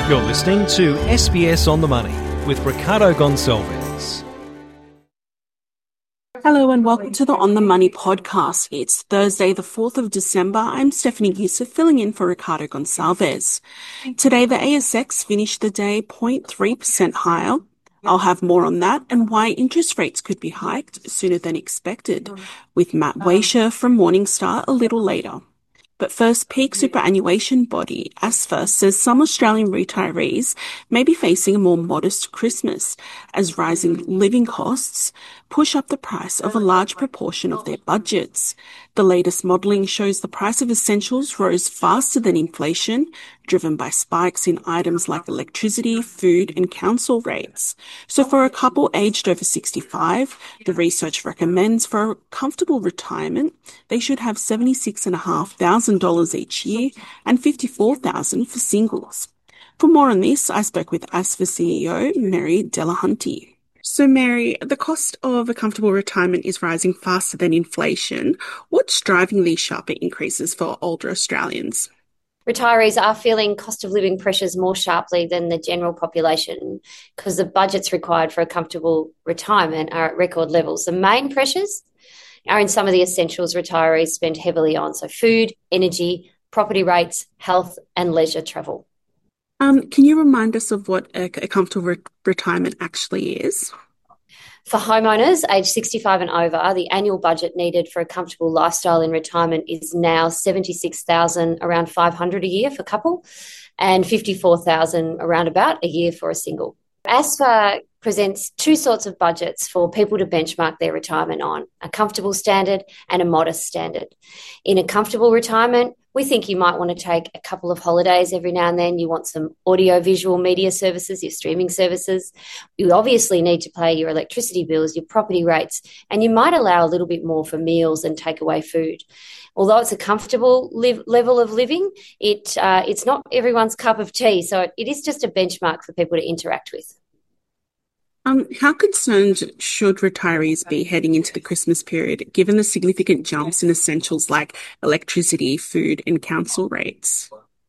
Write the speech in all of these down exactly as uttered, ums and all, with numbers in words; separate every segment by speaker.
Speaker 1: You're listening to S B S On The Money with Ricardo Gonçalves.
Speaker 2: Hello and welcome to the On The Money podcast. It's Thursday, the fourth of December. I'm Stephanie Yusuf, filling in for Ricardo Gonçalves. Today, the A S X finished the day zero point three percent higher. I'll have more on that and why interest rates could be hiked sooner than expected, with Matt Waisher from Morningstar a little later. But first, peak superannuation body A S F A says some Australian retirees may be facing a more modest Christmas as rising living costs push up the price of a large proportion of their budgets. The latest modelling shows the price of essentials rose faster than inflation, driven by spikes in items like electricity, food and council rates. So for a couple aged over sixty-five, the research recommends for a comfortable retirement, they should have seventy-six thousand five hundred dollars each year and fifty-four thousand dollars for singles. For more on this, I spoke with A S F A C E O Mary Delahunty. So Mary, the cost of a comfortable retirement is rising faster than inflation. What's driving these sharper increases for older Australians?
Speaker 3: Retirees are feeling cost of living pressures more sharply than the general population because the budgets required for a comfortable retirement are at record levels. The main pressures are in some of the essentials retirees spend heavily on, so food, energy, property rates, health and leisure travel.
Speaker 2: Um, can you remind us of what a, a comfortable re- retirement actually is?
Speaker 3: For homeowners aged sixty-five and over, the annual budget needed for a comfortable lifestyle in retirement is now seventy-six thousand dollars, around five hundred dollars a year for a couple, and fifty-four thousand dollars around about a year for a single. A S F A presents two sorts of budgets for people to benchmark their retirement on, a comfortable standard and a modest standard. In a comfortable retirement, we think you might want to take a couple of holidays every now and then. You want some audio-visual media services, your streaming services. You obviously need to pay your electricity bills, your property rates, and you might allow a little bit more for meals and takeaway food. Although it's a comfortable live, level of living, it uh, it's not everyone's cup of tea, so it, it is just a benchmark for people to interact with.
Speaker 2: Um, how concerned should retirees be heading into the Christmas period, given the significant jumps in essentials like electricity, food and council rates?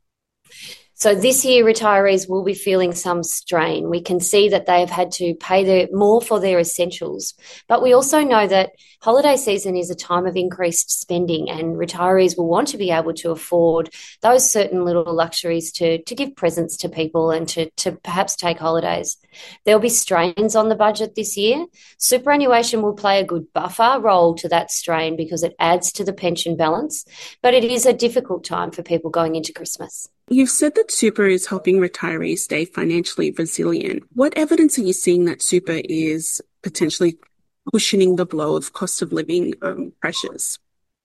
Speaker 3: So this year, retirees will be feeling some strain. We can see that they have had to pay their, more for their essentials. But we also know that holiday season is a time of increased spending and retirees will want to be able to afford those certain little luxuries to, to give presents to people and to, to perhaps take holidays. There'll be strains on the budget this year. Superannuation will play a good buffer role to that strain because it adds to the pension balance, but it is a difficult time for people going into Christmas.
Speaker 2: You've said that super is helping retirees stay financially resilient. What evidence are you seeing that super is potentially cushioning the blow of cost of living um, pressures?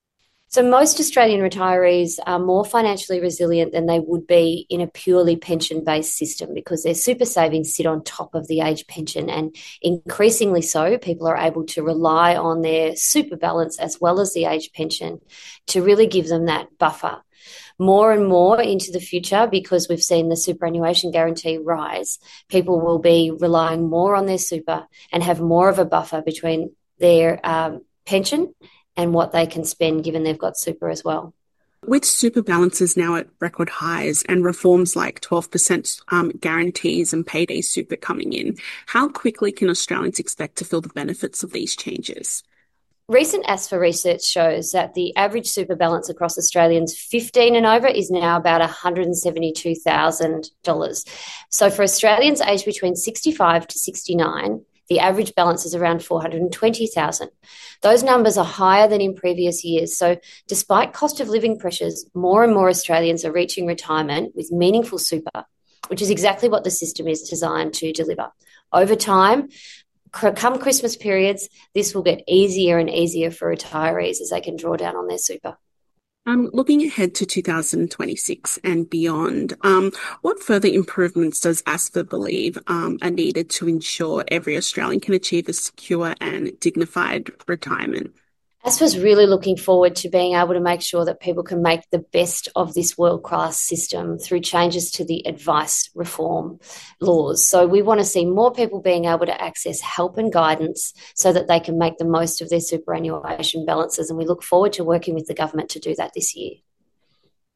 Speaker 3: So most Australian retirees are more financially resilient than they would be in a purely pension-based system because their super savings sit on top of the age pension, and increasingly so, people are able to rely on their super balance as well as the age pension to really give them that buffer. More and more into the future, because we've seen the superannuation guarantee rise, people will be relying more on their super and have more of a buffer between their um, pension and what they can spend given they've got super as well.
Speaker 2: With super balances now at record highs and reforms like twelve percent um, guarantees and payday super coming in, how quickly can Australians expect to feel the benefits of these changes?
Speaker 3: Recent A S F A research shows that the average super balance across Australians fifteen and over is now about one hundred seventy-two thousand dollars. So for Australians aged between sixty-five to sixty-nine, the average balance is around four hundred twenty thousand dollars. Those numbers are higher than in previous years. So despite cost of living pressures, more and more Australians are reaching retirement with meaningful super, which is exactly what the system is designed to deliver. Over time, come Christmas periods, this will get easier and easier for retirees as they can draw down on their super.
Speaker 2: Um, looking ahead to two thousand twenty-six and beyond, um, what further improvements does A S F A believe um, are needed to ensure every Australian can achieve a secure and dignified retirement?
Speaker 3: A S F A is really looking forward to being able to make sure that people can make the best of this world-class system through changes to the advice reform laws. So we want to see more people being able to access help and guidance so that they can make the most of their superannuation balances, and we look forward to working with the government to do that this year.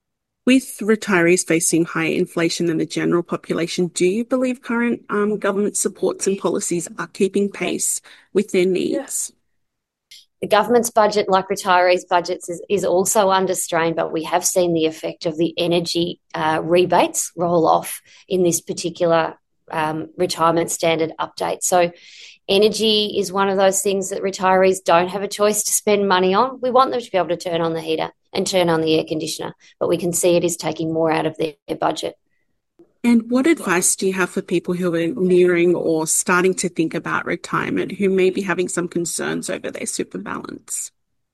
Speaker 2: With retirees facing higher inflation than the general population, do you believe current um, government supports and policies are keeping pace with their needs?
Speaker 3: The government's budget, like retirees' budgets, is, is also under strain, but we have seen the effect of the energy uh, rebates roll off in this particular um, retirement standard update. So energy is one of those things that retirees don't have a choice to spend money on. We want them to be able to turn on the heater and turn on the air conditioner, but we can see it is taking more out of their, their budget.
Speaker 2: And what advice do you have for people who are nearing or starting to think about retirement, who may be having some concerns over their super balance?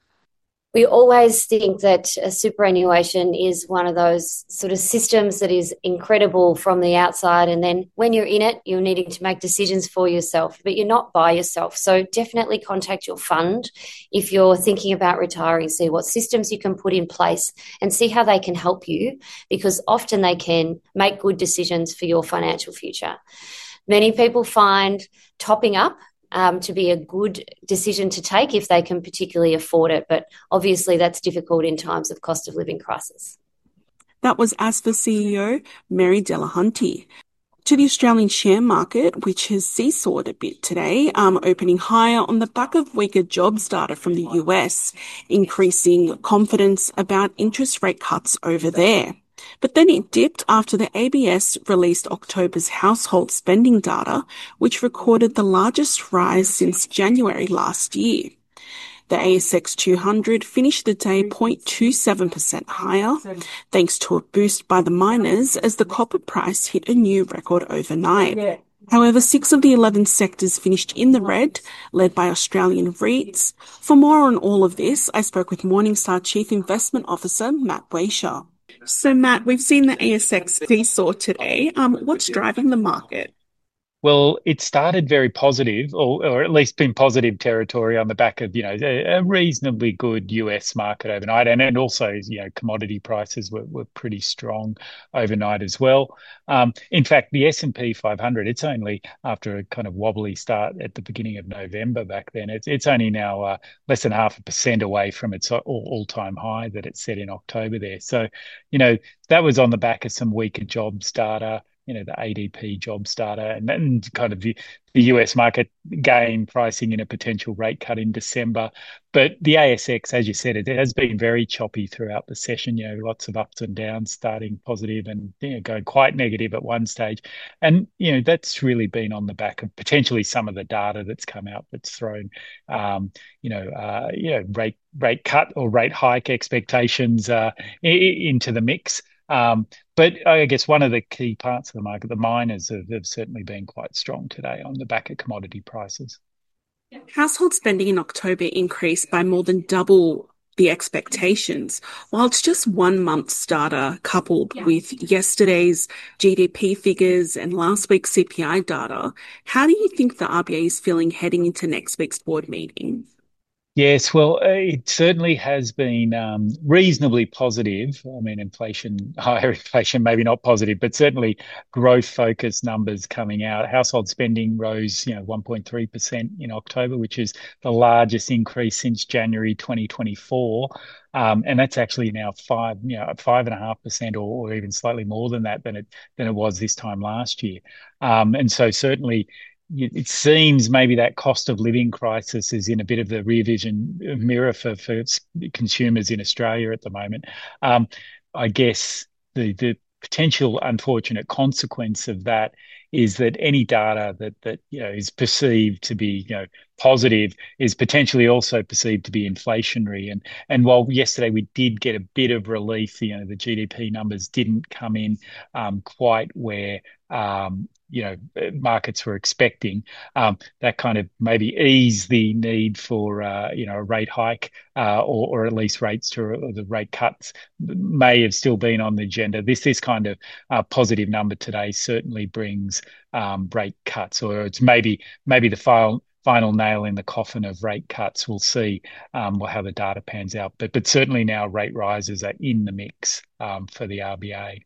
Speaker 3: We always think that a superannuation is one of those sort of systems that is incredible from the outside. And then when you're in it, you're needing to make decisions for yourself, but you're not by yourself. So definitely contact your fund if you're thinking about retiring, see what systems you can put in place and see how they can help you, because often they can make good decisions for your financial future. Many people find topping up Um, to be a good decision to take if they can particularly afford it. But obviously that's difficult in times of cost of living crisis.
Speaker 2: That was Asper C E O Mary Delahunty. To the Australian share market, which has seesawed a bit today, um, opening higher on the back of weaker jobs data from the U S, increasing confidence about interest rate cuts over there. But then it dipped after the A B S released October's household spending data, which recorded the largest rise since January last year. The A S X two hundred finished the day zero point two seven percent higher, thanks to a boost by the miners as the copper price hit a new record overnight. However, six of the eleven sectors finished in the red, led by Australian REITs. For more on all of this, I spoke with Morningstar Chief Investment Officer Matt Weischer. So, Matt, we've seen the A S X seesaw today. Um, what's driving the market?
Speaker 4: Well, it started very positive, or, or at least in positive territory on the back of, you know, a, a reasonably good U S market overnight. And, and also, you know, commodity prices were, were pretty strong overnight as well. Um, in fact, the S and P five hundred, it's only after a kind of wobbly start at the beginning of November back then, it's, it's only now uh, less than half a percent away from its all, all-time high that it set in October there. So, you know, that was on the back of some weaker jobs data, you know, the A D P jobs data, and then kind of the, the U S market gain pricing in a potential rate cut in December. But the A S X, as you said, it, it has been very choppy throughout the session, you know, lots of ups and downs, starting positive and, you know, going quite negative at one stage. And, you know, that's really been on the back of potentially some of the data that's come out that's thrown, um, you know, uh, you know, rate, rate cut or rate hike expectations uh, into the mix. Um, but I guess one of the key parts of the market, the miners have, have certainly been quite strong today on the back of commodity prices.
Speaker 2: Household spending in October increased by more than double the expectations, while it's just one month's data coupled yeah. with yesterday's G D P figures and last week's C P I data. How do you think the R B A is feeling heading into next week's board meeting?
Speaker 4: Yes, well, it certainly has been um, reasonably positive. I mean, inflation, higher inflation, maybe not positive, but certainly growth-focused numbers coming out. Household spending rose, you know, one point three percent in October, which is the largest increase since January twenty twenty-four. Um, and that's actually now five, you know, five and a half percent, or, or even slightly more than that than it than it was this time last year. Um, and so certainly, it seems maybe that cost of living crisis is in a bit of the rear vision mirror for, for consumers in Australia at the moment. Um, I guess the the potential unfortunate consequence of that is that any data that that you know is perceived to be you know positive is potentially also perceived to be inflationary. And and while yesterday we did get a bit of relief, you know the G D P numbers didn't come in um, quite where um, you know markets were expecting. Um, that kind of maybe ease the need for uh, you know a rate hike uh, or or at least rates to or the rate cuts may have still been on the agenda. This this kind of uh, positive number today certainly brings um, rate cuts, or it's maybe maybe the final final nail in the coffin of rate cuts. We'll see um, how the data pans out, but but certainly now rate rises are in the mix um, for the R B A.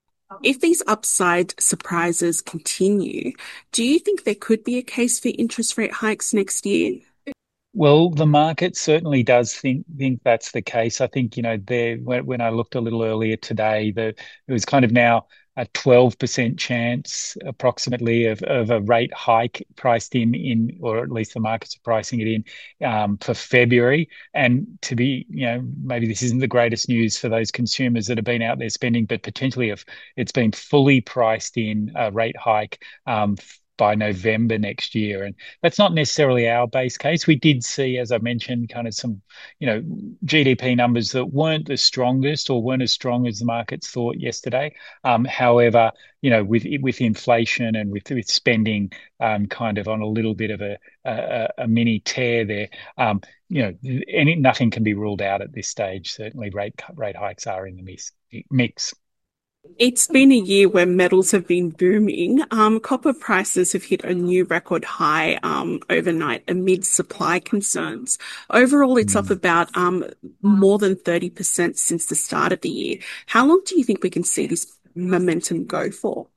Speaker 2: If these upside surprises continue, do you think there could be a case for interest rate hikes next year?
Speaker 4: Well, the market certainly does think think that's the case. I think, you know, there when, when I looked a little earlier today, the it was kind of now a twelve percent chance approximately of, of a rate hike priced in in or at least the markets are pricing it in um, for February. And to be, you know, maybe this isn't the greatest news for those consumers that have been out there spending, but potentially if it's been fully priced in a rate hike um, by November next year. And that's not necessarily our base case. We did see, as I mentioned, kind of some, you know, G D P numbers that weren't the strongest or weren't as strong as the markets thought yesterday. Um, however, you know, with with inflation and with with spending um, kind of on a little bit of a a, a mini tear there, um, you know, any nothing can be ruled out at this stage. Certainly, rate rate hikes are in the mix. mix.
Speaker 2: It's been a year where metals have been booming. Um, copper prices have hit a new record high um, overnight amid supply concerns. Overall, it's up
Speaker 4: Mm.
Speaker 2: about um, more than thirty percent since the start of the year. How long do you think we can see this momentum go for?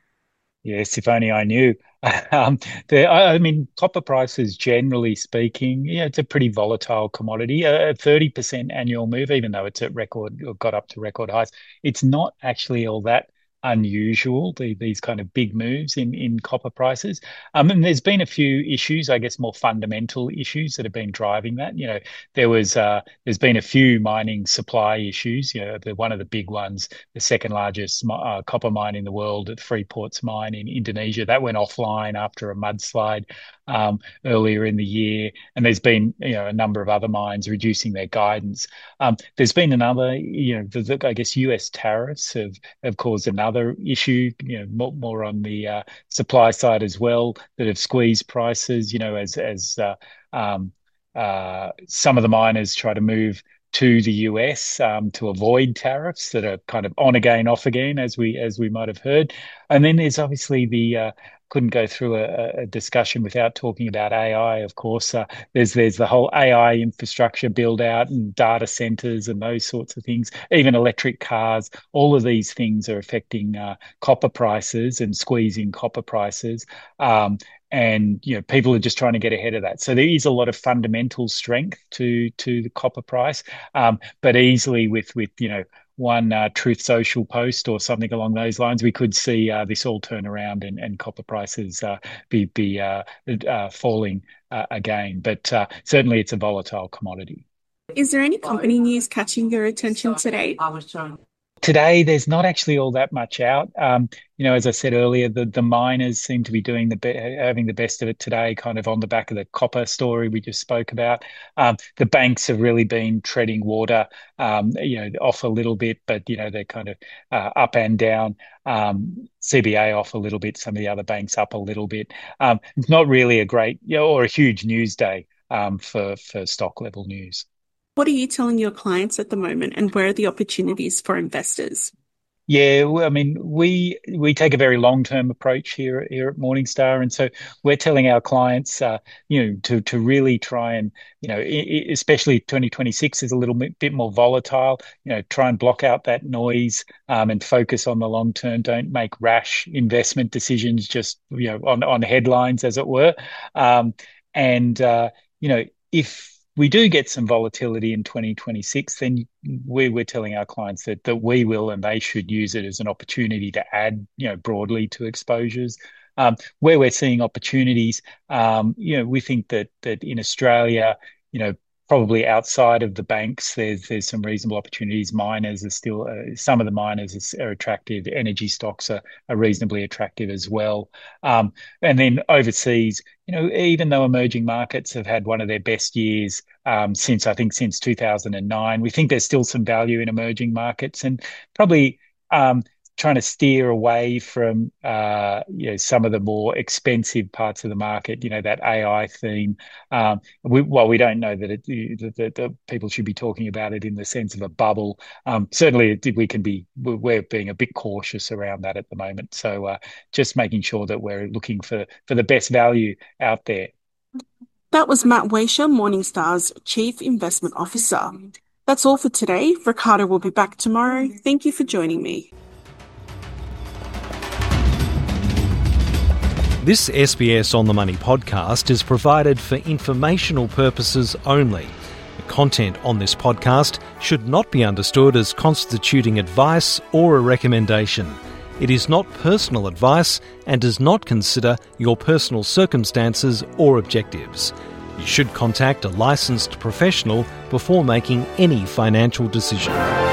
Speaker 4: Yes, if only I knew. Um, the, I, I mean, copper prices, generally speaking, yeah, it's a pretty volatile commodity. A a thirty percent annual move, even though it's at record or got up to record highs, it's not actually all that unusual, the, these kind of big moves in, in copper prices. Um, and there's been a few issues, I guess, more fundamental issues that have been driving that. You know, there was, uh, there's been a few mining supply issues. You know, the, one of the big ones, the second largest uh, copper mine in the world, at Freeport's mine in Indonesia, that went offline after a mudslide um, earlier in the year. And there's been, you know, a number of other mines reducing their guidance. Um, there's been another, you know, the, the, I guess U S tariffs have have caused another issue, you know, more, more on the uh, supply side as well, that have squeezed prices, you know, as as uh, um, uh, some of the miners try to move to the U S um, to avoid tariffs that are kind of on again, off again, as we as we might have heard. And then there's obviously the uh, couldn't go through a, a discussion without talking about A I. Of course, uh, there's there's the whole A I infrastructure build out and data centers and those sorts of things. Even electric cars. All of these things are affecting uh, copper prices and squeezing copper prices. Um, and you know, people are just trying to get ahead of that. So there is a lot of fundamental strength to to the copper price, um, but easily with with you know one uh, Truth Social post or something along those lines, we could see uh, this all turn around and, and copper prices uh, be be uh, uh, falling uh, again. But uh, certainly, it's a volatile commodity.
Speaker 2: Is there any company news catching your attention today?
Speaker 4: Today, there's not actually all that much out. Um, you know, as I said earlier, the the miners seem to be doing the be having the best of it today, kind of on the back of the copper story we just spoke about. Um, the banks have really been treading water, um, you know, off a little bit, but you know they're kind of uh, up and down. Um, C B A off a little bit, some of the other banks up a little bit. Um, it's not really a great, you know, or a huge news day um, for for stock level news.
Speaker 2: What are you telling your clients at the moment, and where are the opportunities for investors?
Speaker 4: Yeah, well, I mean, we we take a very long-term approach here here at Morningstar, and so we're telling our clients, uh, you know, to to really try and, you know, I I especially twenty twenty-six is a little bit, bit more volatile. You know, try and block out that noise um, and focus on the long term. Don't make rash investment decisions just, you know, on on headlines, as it were. Um, and uh, you know, if we do get some volatility in twenty twenty-six, then we, we're telling our clients that that we will and they should use it as an opportunity to add, you know, broadly to exposures. Um, where we're seeing opportunities, um, you know, we think that that in Australia, you know, probably outside of the banks, there's there's some reasonable opportunities. Miners are still uh, some of the miners are, are attractive. Energy stocks are, are reasonably attractive as well. Um, and then overseas, you know, even though emerging markets have had one of their best years um, since I think since two thousand nine, we think there's still some value in emerging markets, and probably um, trying to steer away from uh, you know, some of the more expensive parts of the market. You know, that A I theme. Um, we, well, we don't know that, it, that, that, that people should be talking about it in the sense of a bubble. Um, certainly, we can be. We're being a bit cautious around that at the moment. So, uh, just making sure that we're looking for for the best value out there.
Speaker 2: That was Matt Waisher, Morningstar's Chief Investment Officer. That's all for today. Ricardo will be back tomorrow. Thank you for joining me.
Speaker 1: This S B S On The Money podcast is provided for informational purposes only. The content on this podcast should not be understood as constituting advice or a recommendation. It is not personal advice and does not consider your personal circumstances or objectives. You should contact a licensed professional before making any financial decision.